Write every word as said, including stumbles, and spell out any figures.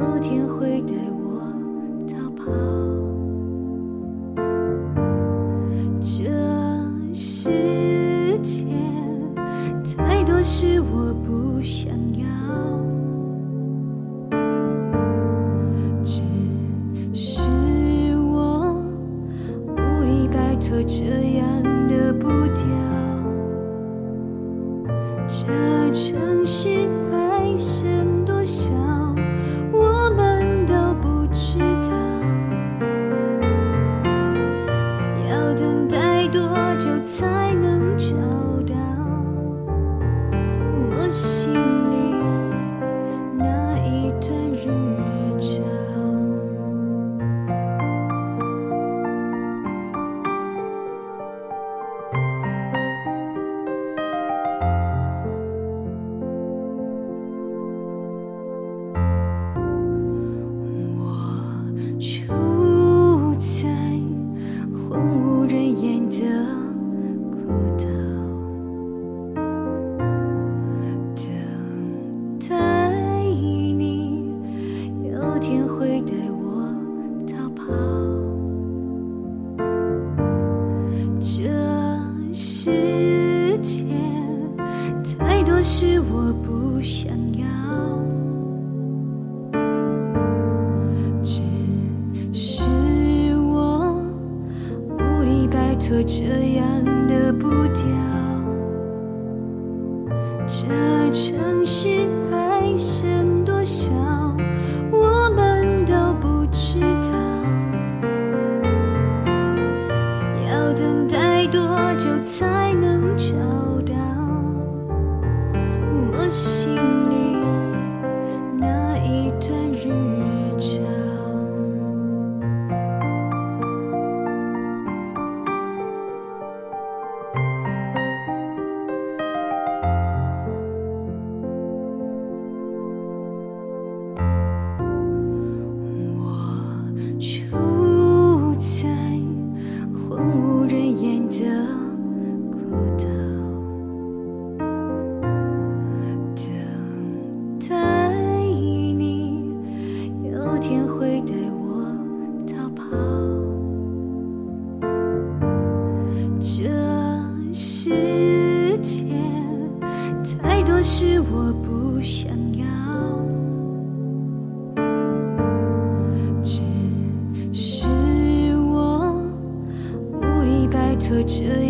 有天会带我逃跑。这世界太多事我不想要，只是我无力摆脱这样的步调。这城市还剩多少，我们都不知道。要等待多久才能找到我心里那一段日照？住在荒无人烟的孤岛，等待你有天会带我逃跑。这世界太多事我不想要，摆脱这样的步调。这城市还剩多少，我们都不知道。要等待多久才能找到我心里那一段日照？住在荒无人烟的孤岛，等待你有天会带我逃跑。这世界太多事我不想要，摆脱这